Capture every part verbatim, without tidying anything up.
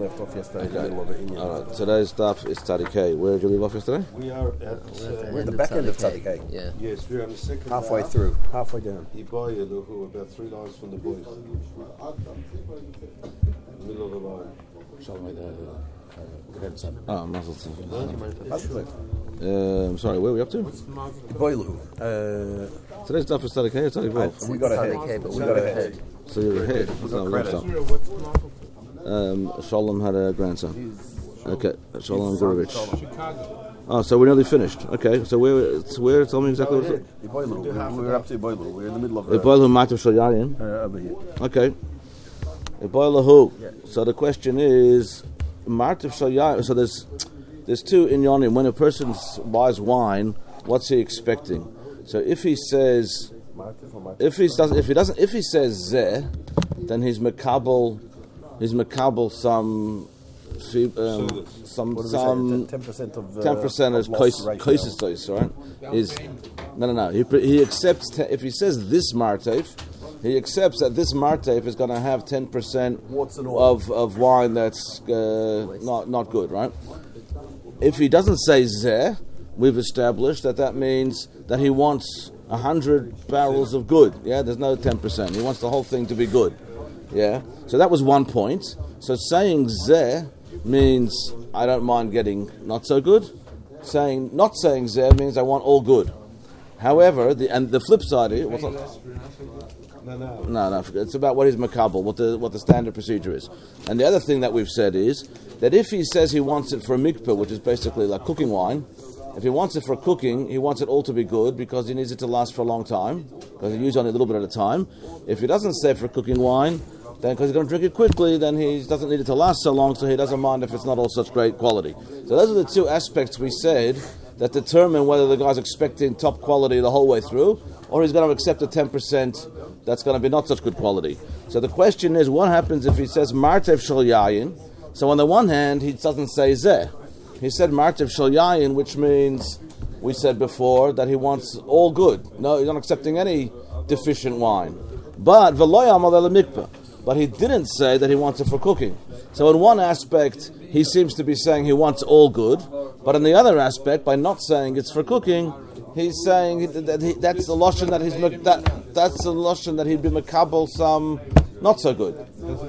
left off yesterday. Okay. In the middle of it, All right. Today's stuff is Tzadik K. Where did you leave off yesterday? We are at, We're at the, We're at the end back end of Tzadik Tzadik. Yeah. yes, we're on the second halfway half. through, halfway down. Ibayaluhu, about three lines from the boys. Middle of the line. Oh, Mazel Tov. Um, sorry, where are we up to? Boilu. Uh, Today's stuff is Tzadik K or Tzadik Vav? we got ahead. Tzadik, but We we got got ahead. ahead. So you're ahead. No, we lost out. Um, Shalom had a grandson. Okay, Shalom Gurovich. Oh, so we're nearly finished. Okay, so where? It's where? Tell me exactly what it's. Boilu. We were up to Boilu. We're in the middle of the. Iboilahu Matav Shal Yayin. Uh, over here. Okay. Iboilahu. So the question is, Matav Shal Yayin. So there's there's two inyanim. When a person s- buys wine, what's he expecting? So if he says, if he doesn't, if he doesn't, if he says zeh, then he's makabel, he's makabel some, fi- um, some What do we some. say? Ten percent of the. Ten percent is koisis, right? Is no, no, no. He pre- he accepts te- if he says this marteif, he accepts that this marteif is going to have ten percent Warts and all. of of wine that's uh, not not good, right? If he doesn't say zeh, we've established that that means that he wants a hundred barrels of good. Yeah, there's no ten percent. He wants the whole thing to be good. Yeah. So that was one point. So saying zeh means I don't mind getting not so good. Saying not saying zeh means I want all good. However, the and the flip side is what's that? No, no. No, no, it's about what is makabel, what the what the standard procedure is. And the other thing that we've said is that if he says he wants it for a mikpeh, which is basically like cooking wine, if he wants it for cooking, he wants it all to be good because he needs it to last for a long time, because he uses only a little bit at a time. If he doesn't say for cooking wine, then because he's going to drink it quickly, then he doesn't need it to last so long, so he doesn't mind if it's not all such great quality. So those are the two aspects we said that determine whether the guy's expecting top quality the whole way through, or he's going to accept a ten percent that's going to be not such good quality. So the question is, what happens if he says Martev Shal Yayin? So on the one hand, he doesn't say Zeh. He said Martev Shal Yayin, which means, we said before, that he wants all good. No, he's not accepting any deficient wine. But V'lo Yamal El Mikpeh. But he didn't say that he wants it for cooking. So in one aspect, he seems to be saying he wants all good, but in the other aspect, by not saying it's for cooking, he's saying that he, that's the lotion that he's that that's the lotion that he'd be makabel some not so good.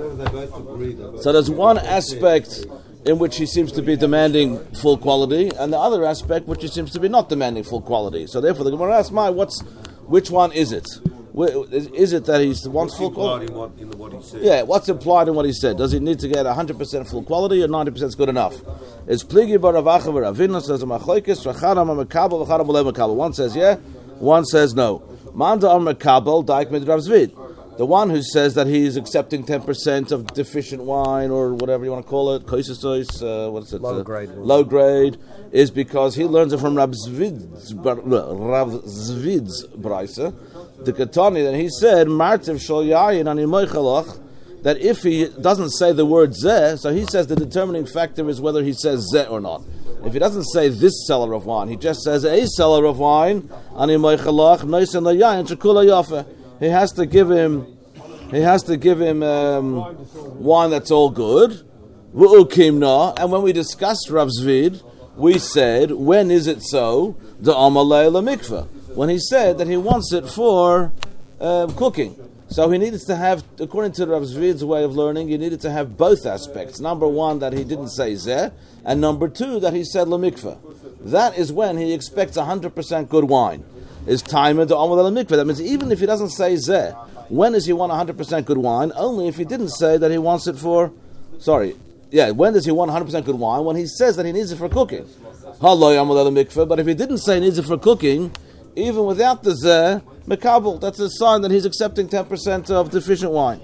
So there's one aspect in which he seems to be demanding full quality, and the other aspect which he seems to be not demanding full quality. So therefore, the Gemara asks, "My, what's which one is it? Is it that he wants full quality? What, in what he said. Yeah, what's implied in what he said? Does he need to get one hundred percent full quality or ninety percent is good enough? It's pligi bar Ravacha v'Ravina says a machlokes v'chadam mekabel v'chadam lo mekabel. One says yeah, one says no. Manda am mekabel daik mid Rav Zvid. The one who says that he's accepting ten percent of deficient wine or whatever you want to call it, koisesois, uh, what is it? Low uh, grade. Low grade is because he learns it from Rav Zvid's Rav Zvid's brisa. The Katani, then he said, Martiv Shal Yayin Ani Moichalach, that if he doesn't say the word Zeh, so he says the determining factor is whether he says Zeh or not. If he doesn't say this seller of wine, he just says a seller of wine, Ani Moichalach, Noisin La Yayin, Shakula Yafe. He has to give him, he has to give him um, wine that's all good. V'ukimna, and when we discussed Rav Zvid, we said, when is it so? The Amalei La Mikveh. When he said that he wants it for uh, cooking. So he needed to have, according to Rav Zvid's way of learning, he needed to have both aspects. Number one, that he didn't say zeh, and number two, that he said lemikveh. That is when he expects one hundred percent good wine. Is time to amud lemikveh. That means even if he doesn't say zeh, when does he want one hundred percent good wine? Only if he didn't say that he wants it for, sorry, yeah, when does he want one hundred percent good wine? When he says that he needs it for cooking. But if he didn't say he needs it for cooking, even without the zeh, mekabel, that's a sign that he's accepting ten percent of deficient wine.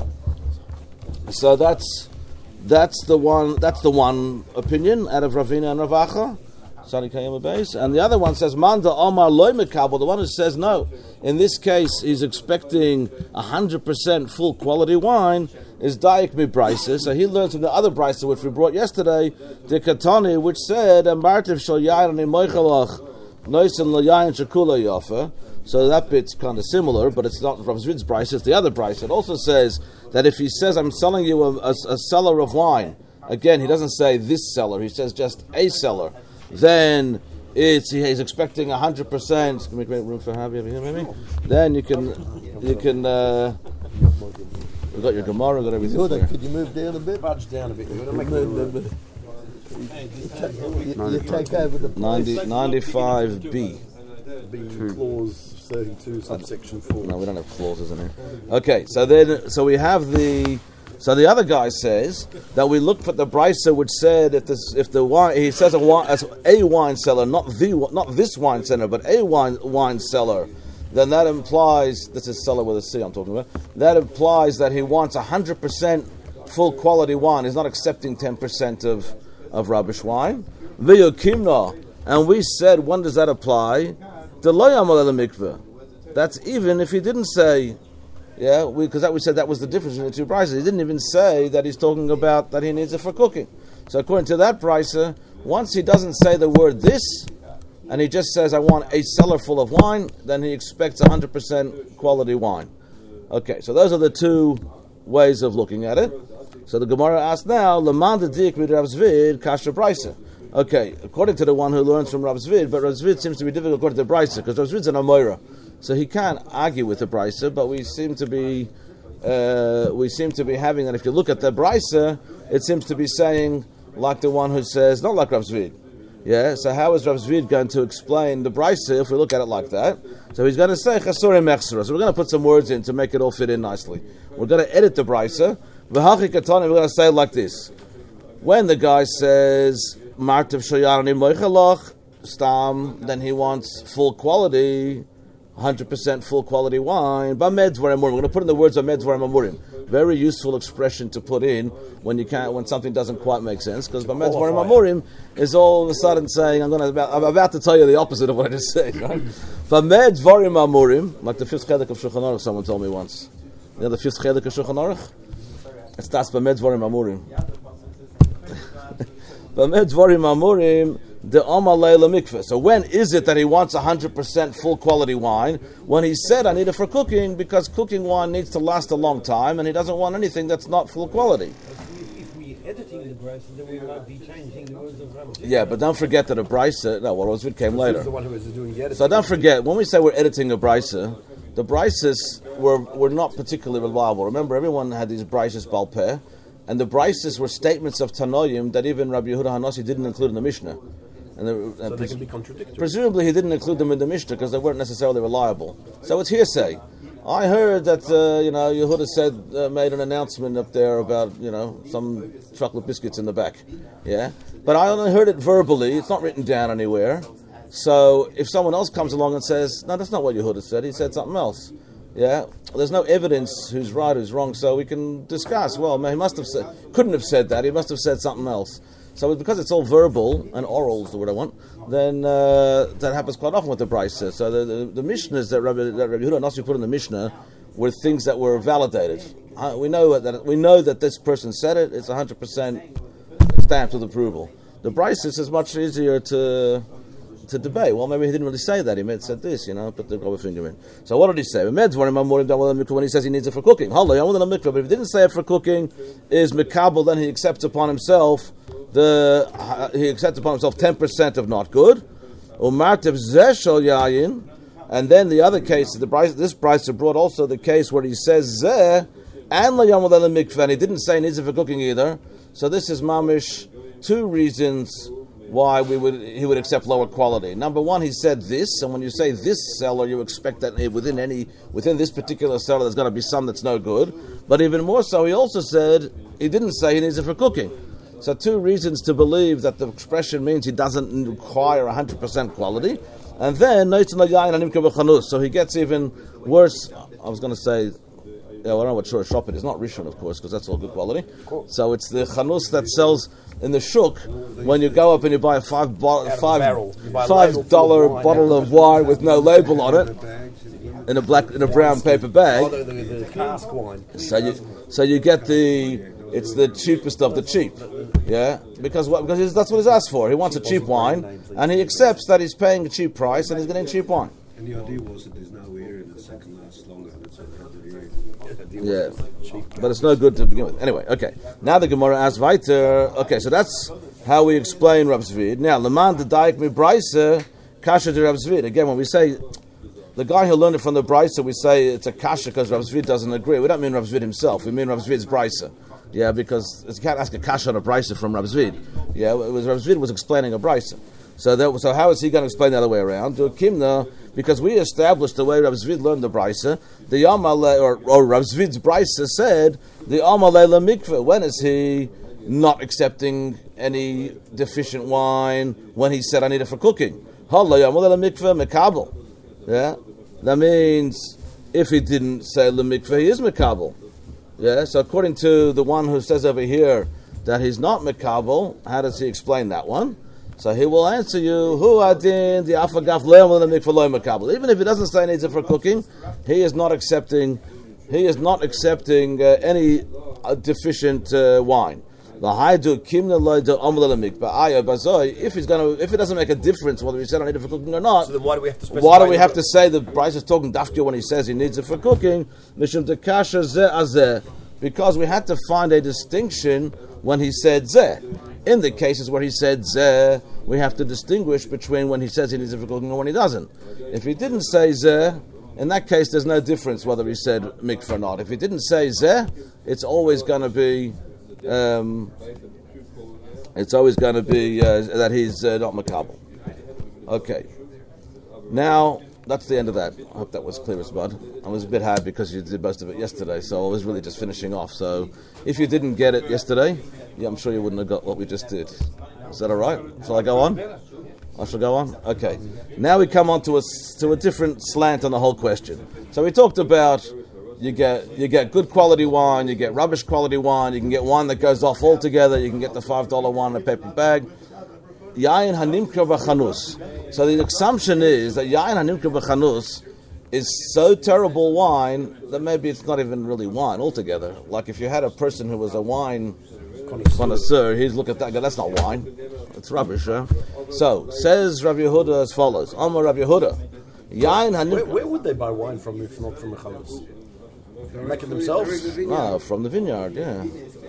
So that's that's the one that's the one opinion out of Ravina and Ravacha, Sadi Kayama base, and the other one says Manda Omar loy mekabel. The one who says no, in this case he's expecting a hundred percent full quality wine is Daik mi Brisa. So he learns from the other Brisa which we brought yesterday, the Katani, which said Martiv shal yayin moichalach. So that bit's kind of similar, but it's not Rav Zvid's price, it's the other price. It also says that if he says, I'm selling you a, a, a cellar of wine, again, he doesn't say this seller, he says just a seller, then it's he's expecting one hundred percent. Can we make room for Habi over here, maybe? Then you can, you can, uh, we've got your Gemara, we've got everything. Good, could you move down a bit? Budge down a bit. You're gonna make Move the a bit. You, you take over the ninety, ninety-five B. B clause thirty-two, subsection four. No, we don't have clauses in here. Okay, so then, so we have the, so the other guy says that we look for the brisa which said if this, if the wine, he says a wine, as a wine seller, not the, not this wine seller, but a wine wine seller, then that implies, this is seller with a C I'm talking about, that implies that he wants one hundred percent full quality wine. He's not accepting ten percent of, of rubbish wine. V'yokimna, and we said, when does that apply? The lo yamal el mikveh. That's even if he didn't say, yeah, because that we said that was the difference in the two prices. He didn't even say that he's talking about that he needs it for cooking. So according to that pricer, once he doesn't say the word this, and he just says, I want a cellar full of wine, then he expects one hundred percent quality wine. Okay, so those are the two ways of looking at it. So the Gemara asks now, Leman de dik with Rav Zvid, kasha brisa. Okay, according to the one who learns from Rav Zvid, but Rav Zvid seems to be difficult according to the brisa, because Rav Zvid's an Amoira. So he can't argue with the brisa, but we seem to be uh, we seem to be having that. If you look at the brisa, it seems to be saying like the one who says not like Rav Zvid. Yeah. So how is Rav Zvid going to explain the brisa if we look at it like that? So he's going to say chasore mechsera. So we're going to put some words in to make it all fit in nicely. We're going to edit the brisa. V'hachi katani. We're going to say it like this: when the guy says martiv shoyarani moichalach stam, then he wants full quality. one hundred percent full quality wine. Bamed dvarim amurim. We're going to put in the words bamed dvarim amurim. Very useful expression to put in when you can't, when something doesn't quite make sense. Because bamed dvarim amurim is all of a sudden saying, I'm going to, about, I'm about to tell you the opposite of what I just said. Right? Bamed dvarim amurim, like the fifth chelik of Shulchan Aruch. Someone told me once. You know the fifth chelik of Shulchan Aruch? It's das bamed dvarim amurim. Bamed dvarim amurim. The Amalei Mikveh. So when is it that he wants one hundred percent full quality wine? When he said, I need it for cooking, because cooking wine needs to last a long time, and he doesn't want anything that's not full quality. If we're editing the brisa, then we might be changing the words of Rav Zvid. Yeah, but don't forget that a brisa, no, well, Rav Zvid came later. The one who is doing the editing. So don't forget, when we say we're editing a brisa, the brises were, were not particularly reliable. Remember, everyone had these brises Baal Peh, and the brises were statements of Tanoim that even Rabbi Yehuda Hanasi didn't include in the Mishnah. And, the, and so they can be contradictory. Presumably he didn't include them in the Mishnah because they weren't necessarily reliable. So it's hearsay. I heard that, uh, you know, Yehuda said, uh, made an announcement up there about, you know, some chocolate biscuits in the back. Yeah? But I only heard it verbally. It's not written down anywhere. So if someone else comes along and says, no, that's not what Yehuda said, he said something else. Yeah? There's no evidence who's right, who's wrong, so we can discuss. Well, he must have said, couldn't have said that, he must have said something else. So because it's all verbal, and oral is the word I want, then uh, that happens quite often with the brisa. So the, the, the Mishnahs that Rabbi, that Rabbi Yehuda Nasi put in the Mishnah were things that were validated. Uh, we know that we know that this person said it, it's one hundred percent stamped with approval. The brisa is much easier to to debate. Well, maybe he didn't really say that. He may have said this, you know, put the rubber finger in. So what did he say? When he says he needs it for cooking. But if he didn't say it for cooking, is mikabel, then he accepts upon himself the uh, he accepts upon himself ten percent of not good. And then the other case, the price, this price brought also the case where he says zeh and and he didn't say he needs it for cooking either. So this is mamish two reasons why we would he would accept lower quality. Number one, he said this, and when you say this seller, you expect that within any within this particular seller, there's going to be some that's no good. But even more so, he also said he didn't say he needs it for cooking. So two reasons to believe that the expression means he doesn't require one hundred percent quality. And then, so he gets even worse. I was going to say, yeah, well, I don't know what shor shop it is. Not Rishon, of course, because that's all good quality. So it's the chanus that sells in the shuk when you go up and you buy a five bo- five five dollar bottle of wine with no label on it in a black in a brown paper bag. Oh, the, the, the cask wine. So you so you get the it's the cheapest of the cheap, yeah, because what because that's what he's asked for. He wants a cheap wine, and he accepts that he's paying a cheap price and he's getting cheap wine. And the idea was that there's no air in the second last longer. That's what they had to do. Yeah. cheap. But it's no good to begin with. Anyway, okay. Now the Gemara asks weiter. Okay, so that's how we explain Rav Zvid. Now, Leman the Daik mi Braisa, Kasha to Rav Zvid. Again, when we say the guy who learned it from the Braisa, we say it's a Kasha because Rav Zvid doesn't agree. We don't mean Rav Zvid himself. We mean Rav Zvid's Braisa. Yeah, because you can't ask a Kasha on a Braisa from Rav Zvid. Yeah, it was Rav Zvid was explaining a Braisa. So that, so how is he going to explain the other way around? Do Kimna, because we established the way Rav Zvid learned the Braisa, the Yamale, or, or Rav Zvid's Braisa said, the Amale la mikveh. When is he not accepting any deficient wine? When he said, I need it for cooking. Hala Yamale la mikveh mekabel. Yeah? That means, if he didn't say la mikveh, he is mekabel. Yeah? So according to the one who says over here that he's not mekabel, how does he explain that one? So he will answer you, Hu adin the afagaf le'amol mikveh lo mekabel. Even if he doesn't say he needs it for cooking, he is not accepting. He is not accepting uh, any uh, deficient uh, wine. If he's gonna, if it doesn't make a difference whether he said I need it for cooking or not, so then why do we have to specify? Why do we have to say the Bryce is talking dafka when he says he needs it for cooking? Mishum dekasha zeh azeh, because we had to find a distinction when he said zeh. In the cases where he said zeh, we have to distinguish between when he says he needs it for cooking and when he doesn't. If he didn't say zeh, in that case, there's no difference whether he said mikveh or not. If he didn't say zeh, it's always going to be, um, it's always going to be uh, that he's uh, not makabel. Okay. Now that's the end of that. I hope that was clear as mud. I was a bit hard because you did most of it yesterday, so I was really just finishing off. So if you didn't get it yesterday, yeah, I'm sure you wouldn't have got what we just did. Is that all right? Shall I go on? I shall go on? Okay. Now we come on to a, to a different slant on the whole question. So we talked about you get you get good quality wine, you get rubbish quality wine, you can get wine that goes off altogether, you can get the five dollar wine in a paper bag. Yain hanimkar b'chanus. So the assumption is that yain hanimkar b'chanus is so terrible wine that maybe it's not even really wine altogether. Like if you had a person who was a wine connoisseur, he'd look at that and go, that's not wine. It's rubbish, huh? So, says Rav Yehuda as follows. Amar Rav Yehuda. Yain hanimkar. Where, where would they buy wine from if not from the Chalos? Make it themselves? No, from the vineyard, yeah.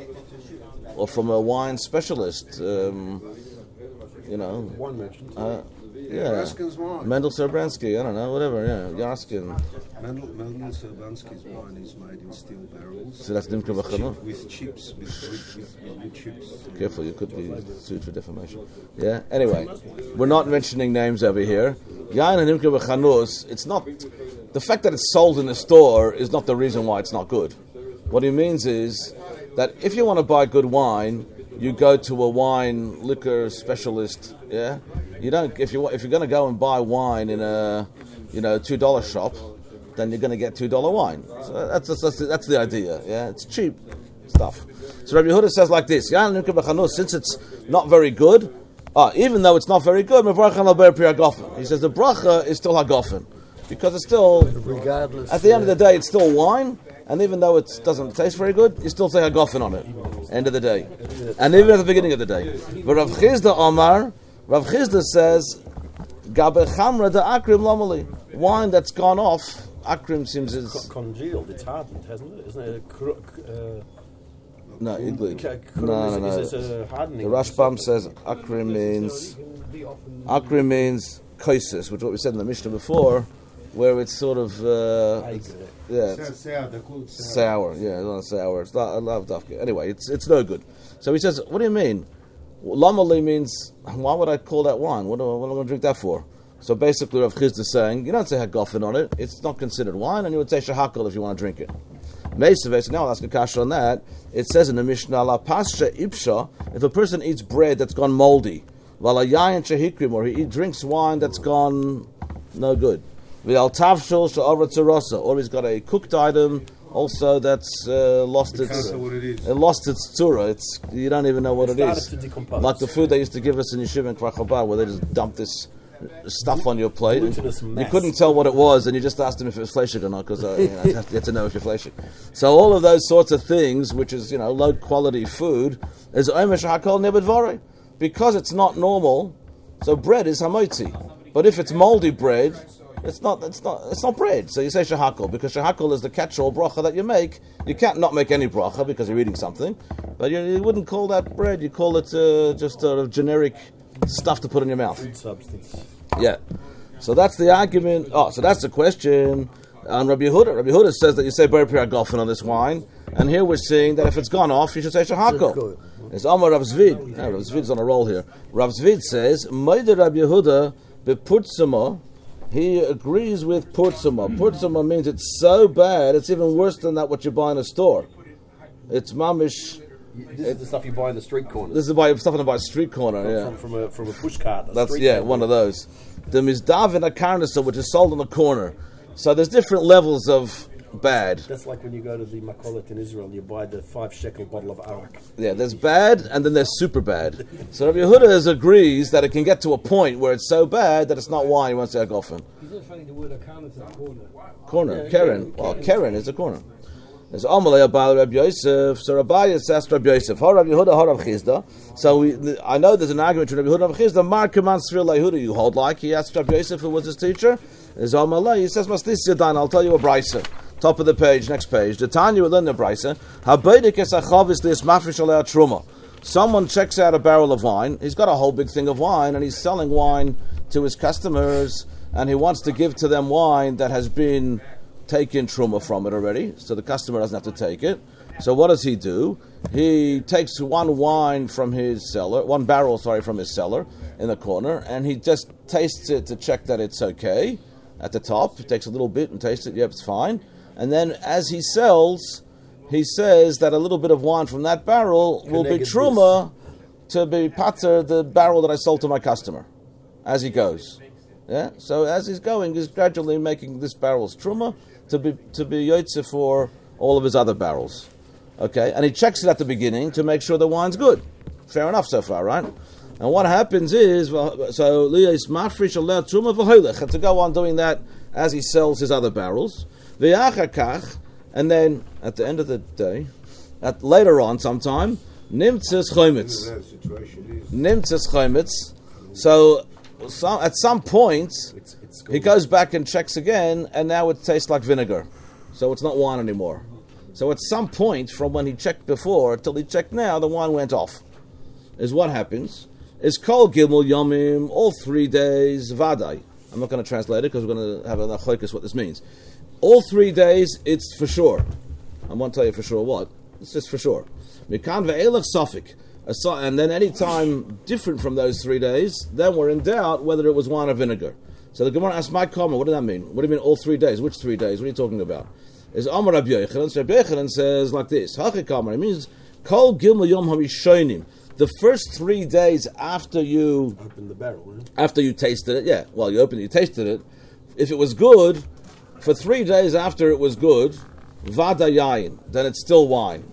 Or from a wine specialist. Um, you know. Wine merchant. Uh, yeah. Raskin's wine. Mendel Serbansky, I don't know, whatever, yeah. Yarskin. Mendel, Mendel Serbansky's wine is made in steel barrels. So that's Nimka with, B'chana? chip, with chips, with, with, with, with chips. Careful, you could be sued for defamation. Yeah, anyway. We're not mentioning names over here. Yain and Nimka B'chanus, it's not... The fact that it's sold in the store is not the reason why it's not good. What he means is that if you want to buy good wine, you go to a wine liquor specialist. Yeah, you don't. If you if you're going to go and buy wine in a you know two dollar shop, then you're going to get two dollar wine. So that's that's, that's, the, that's the idea. Yeah, it's cheap stuff. So Rabbi Yehuda says like this: since it's not very good, uh, even though it's not very good, he says the bracha is still hagofen. Because it's still, regardless, at the end of the day, it's still wine, and even though it doesn't taste very good, you still say a gofen on it. End of the day, and even at the beginning of the day. But Rav Chizda Omar, Rav Chizda says, "Gabe chamra de akrim lomali." Wine that's gone off, akrim seems is congealed. It's hardened, hasn't it? Isn't it? A cr- uh, no, iglid. c- cr- No, no, no. Is this a hardening? The Rashbam says akrim means akrim means kaisis, which is what we said in the Mishnah before. Where it's sort of, uh, it's, yeah, it's Sour, they call it sour. sour. Yeah, it's not sour. It's not, I love dafka. Anyway, it's it's no good. So he says, "What do you mean? Lamali means why would I call that wine? What, do, what am I going to drink that for?" So basically, Rav Chizda is saying you don't say hagofen on it. It's not considered wine, and you would say shahakal if you want to drink it. Meisaveh. So now I'll ask a kasha on that. It says in the Mishnah, "La pascha ipsha." If a person eats bread that's gone moldy, vala yayin shehikrim, or he eat, drinks wine that's gone no good. Or he's got a cooked item also that's uh, lost its what it is. it lost its tzura. It's you don't even know what it Started is. to decompose. Like the food they used to give us in Yeshiva in Kfar Chabad, where they just dump this stuff on your plate. And Glutinous you mess. couldn't tell what it was, and you just asked them if it was fleshig or not, because uh, you, know, you have to know if you're fleshig. So all of those sorts of things, which is you know low quality food, is omesh hakol nebedvare, because it's not normal. So bread is hamotzi, but if it's moldy bread, It's not. It's not. It's not bread. So you say shehakol because shehakol is the catch-all bracha that you make. You can't not make any bracha because you're eating something, but you, you wouldn't call that bread. You call it uh, just sort of generic stuff to put in your mouth. Food substance. Yeah. So that's the argument. Oh, so that's the question. On Rabbi Yehuda, Rabbi Yehuda says that you say ber piragolfen on this wine, and here we're seeing that if it's gone off, you should say shehakol. It's Amar Rav Zvid. Yeah, Rav Zvid's on a roll here. Rav Zvid says, Maida Rabbi Yehuda bepurtzama. He agrees with purtzama. Purtzama means it's so bad, it's even worse than that what you buy in a store. It's mamish. This is the stuff you buy in the street corner. This is buy stuff in a street corner. From, Yeah, from, from a from a push cart. A that's street yeah, corner. one of those. The mizdav in a karnasa, which is sold on the corner. So there's different levels of bad. That's like when you go to the Makolet in Israel and you buy the five shekel bottle of arak. Yeah, there's bad and then there's super bad. So Rabbi Yehuda agrees that it can get to a point where it's so bad that it's not wine. He wants to go off. He's not finding the word akana to the corner. Corner, Yeah, Karen. Karen, Well, Karen. Karen is a corner. There's Amalei Abal Rabbi Yosef. So Rabbi asked Rabbi Yosef, "Har Rabbi Yehuda, har Rav Chizda." So we, the, I know there's an argument between Rabbi Yehuda and Rav Chizda. Mar Kaman Sfir Yehuda, you hold like. He asked Rabbi Yosef who was his teacher. There's Amalei. He says, "Mastis Yadan." I'll tell you a brisa. Top of the page, next page. The Tanya will learn the brisa. Habaydik es achavis this mafresh alei truma. Someone checks out a barrel of wine. He's got a whole big thing of wine, and he's selling wine to his customers, and he wants to give to them wine that has been taken truma from it already, so the customer doesn't have to take it. So what does he do? He takes one wine from his cellar, one barrel, sorry, from his cellar in the corner, and he just tastes it to check that it's okay at the top. He takes a little bit and tastes it, yep, it's fine. And then as he sells, he says that a little bit of wine from that barrel will be Connected truma to be pater, the barrel that I sold to my customer, as he goes. Yeah. So as he's going, he's gradually making this barrel's truma to be to be yotze for all of his other barrels. Okay, and he checks it at the beginning to make sure the wine's good. Fair enough so far, right? And what happens is, well, so liyos mafresh alei truma v'holech, and to go on doing that as he sells his other barrels. V'yachar and then at the end of the day, at later on sometime, nimtzes chometz, nimtzes chometz. So, so at some point, It's, it's he goes back and checks again, and now it tastes like vinegar. So it's not wine anymore. So at some point, from when he checked before till he checked now, the wine went off. Is what happens. Is kol gimel yomim, all three days, vadai. I'm not going to translate it because we're going to have a nachlokas what this means. All three days, it's for sure. I won't tell you for sure what. It's just for sure. Mikan ve'elach safik. And then any time different from those three days, then we're in doubt whether it was wine or vinegar. So the Gemara asks my comment, what does that mean? What do you mean all three days? Which three days? What are you talking about? Is Amar Rabbi Yochanan. So Rabbi Yochanan says like this. Hachikamar. It means Kol Gimel Yom HaRishonim. The first three days after you open the barrel. Huh? after you tasted it, yeah. Well, you opened it, you tasted it. If it was good, for three days after it was good, Vada Yain, then it's still wine.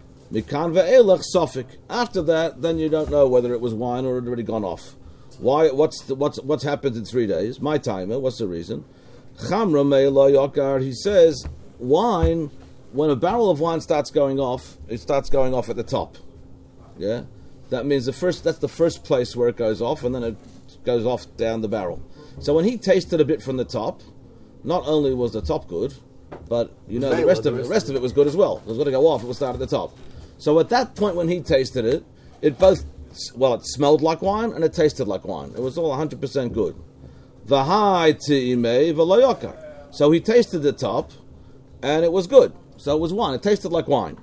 Mikan ve'elach safik. After that, then you don't know whether it was wine or it had already gone off. Why? What's the, what's what's happened in three days? My timer. What's the reason? Chamra me'elo yokar. He says wine. When a barrel of wine starts going off, it starts going off at the top. Yeah, that means the first. That's the first place where it goes off, and then it goes off down the barrel. So when he tasted a bit from the top, not only was the top good, but you know the rest of it, the rest of it was good as well. It was going to go off. It would start at the top. So at that point when he tasted it, it both, well, it smelled like wine and it tasted like wine. It was all one hundred percent good. V'hai ti'imei v'lo. So he tasted the top, and it was good. So it was wine. It tasted like wine.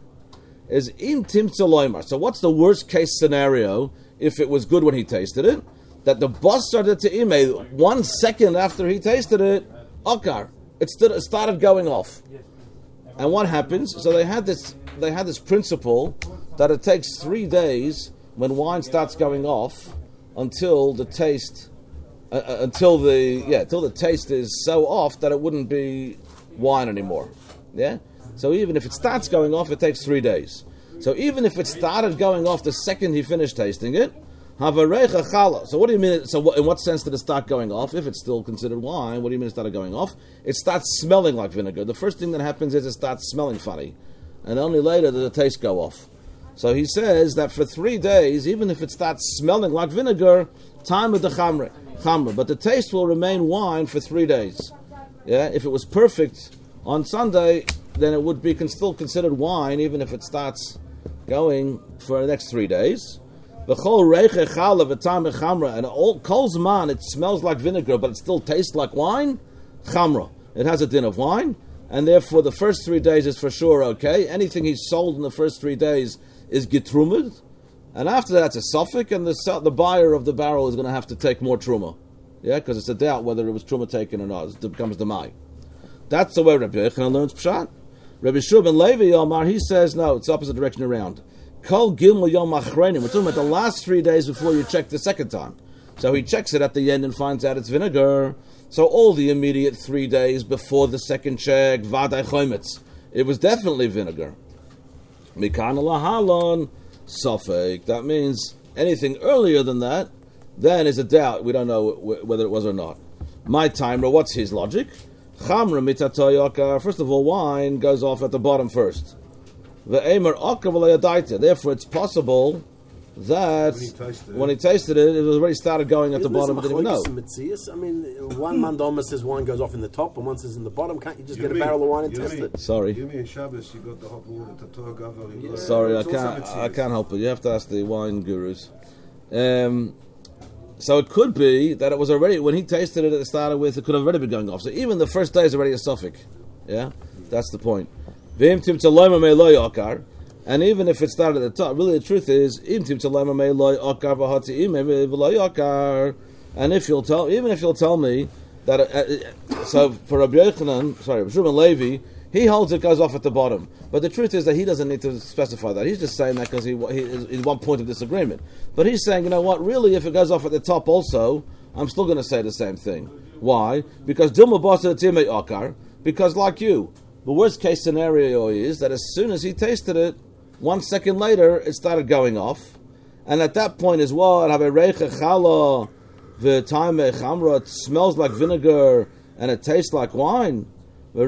Is im timtza loymar. So what's the worst case scenario if it was good when he tasted it? That the boss started to ime one second after he tasted it, okar. It started going off. And what happens? So they had this they had this principle that it takes three days when wine starts going off until the taste uh, uh, until the yeah until the taste is so off that it wouldn't be wine anymore. Yeah. So even if it starts going off, it takes three days. So even if it started going off the second he finished tasting it, havarecha chala. So what do you mean? So what, in what sense did it start going off? If it's still considered wine, what do you mean it started going off? It starts smelling like vinegar. The first thing that happens is it starts smelling funny, and only later does the taste go off. So he says that for three days, even if it starts smelling like vinegar, time of the chamre. chamra. But the taste will remain wine for three days. Yeah, if it was perfect on Sunday, then it would be con- still considered wine, even if it starts going for the next three days. V'chol reiche chala v'tam chamra, and all kol zman it smells like vinegar, but it still tastes like wine. Chamra, it has a din of wine, and therefore the first three days is for sure okay. Anything he's sold in the first three days is getrumad, and after that it's a suffix, and the the buyer of the barrel is going to have to take more truma, yeah, because it's a doubt whether it was truma taken or not. It becomes the mai. That's the way Rabbi Yochanan learns pshat. Rabbi Shua ben Levi Omar, he says no, it's the opposite direction around. Kol gimel yom achreinim. We're talking about the last three days before you check the second time. So he checks it at the end and finds out it's vinegar. So all the immediate three days before the second check, vaday chometz, it was definitely vinegar. Mikan lahalon safek. That means anything earlier than that, then is a doubt. We don't know w- whether it was or not. My timer, what's his logic? Chamra mitatoyaka. First of all, wine goes off at the bottom first. Therefore, it's possible that When he tasted it. when he tasted it, it was already started going at the Isn't there bottom. some He didn't even know. machlokes in Metzias? I mean, one mandoma says wine goes off in the top, and one says in the bottom. Can't you just You get a mean- barrel of wine and you test mean- it? Sorry, You mean Shabbos, you got the hot water, Tator Gavar, you got- sorry, I It's also can't. Metzias. I can't help it. You have to ask the wine gurus. Um, so it could be that it was already when he tasted it. It started with it could have already been going off. So even the first day is already a suffix. Yeah, that's the point. V'im tim tzaloyma me'lo yakar. And even if it started at the top, really the truth is, and if you'll tell, even if you'll tell me that, uh, so for Rabbi Yochanan, sorry, Rabbi Shimon Levi, he holds it goes off at the bottom. But the truth is that he doesn't need to specify that. He's just saying that because he, he is one point of disagreement. But he's saying, you know what, really, if it goes off at the top also, I'm still going to say the same thing. Why? Because Dilma Basa Timei Akar, because like you, the worst case scenario is that as soon as he tasted it, one second later, it started going off. And at that point as well, it smells like vinegar and it tastes like wine. He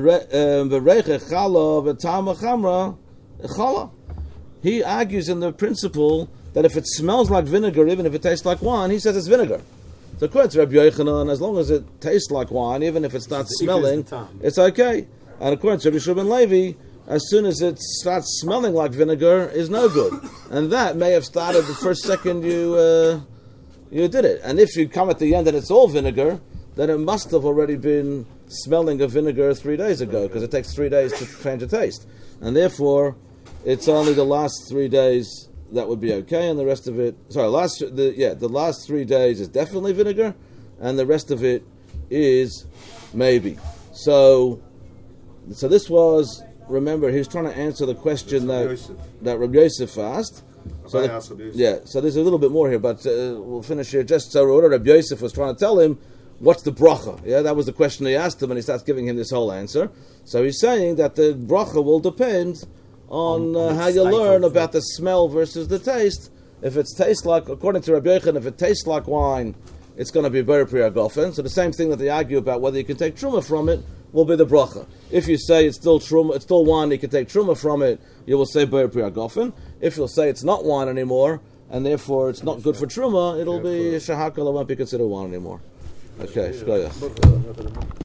argues in the principle that if it smells like vinegar, even if it tastes like wine, he says it's vinegar. So according to Rabbi Yochanan, as long as it tastes like wine, even if it starts It's equal as smelling, the time. it's okay. And according to Rabbi Shua ben Levi, as soon as it starts smelling like vinegar, is no good. And that may have started the first second you uh, you did it. And if you come at the end and it's all vinegar, then it must have already been smelling of vinegar three days ago, because it takes three days to change the taste. And therefore, it's only the last three days that would be okay, and the rest of it, sorry, last the yeah, the last three days is definitely vinegar, and the rest of it is maybe. So, so this was. Remember, he was trying to answer the question that Yosef. that Rabbi Yosef asked. So Abai the- asked Rabbi Yosef. yeah, so there's a little bit more here, but uh, we'll finish here. Just so Rabbi Yosef was trying to tell him what's the bracha. Yeah, that was the question he asked him, and he starts giving him this whole answer. So he's saying that the bracha will depend on, uh, how you learn about the smell versus the taste. If it tastes like, according to Rabbi Yochanan, if it tastes like wine, it's going to be Ber Priya Gofen. So the same thing that they argue about whether you can take truma from it will be the bracha. If you say it's still truma, it's still wine, you can take truma from it, you will say Ber Priya Gofen. If you'll say it's not wine anymore, and therefore it's not good for truma, it'll be shahakal, it won't be considered wine anymore. Okay, shkoyach.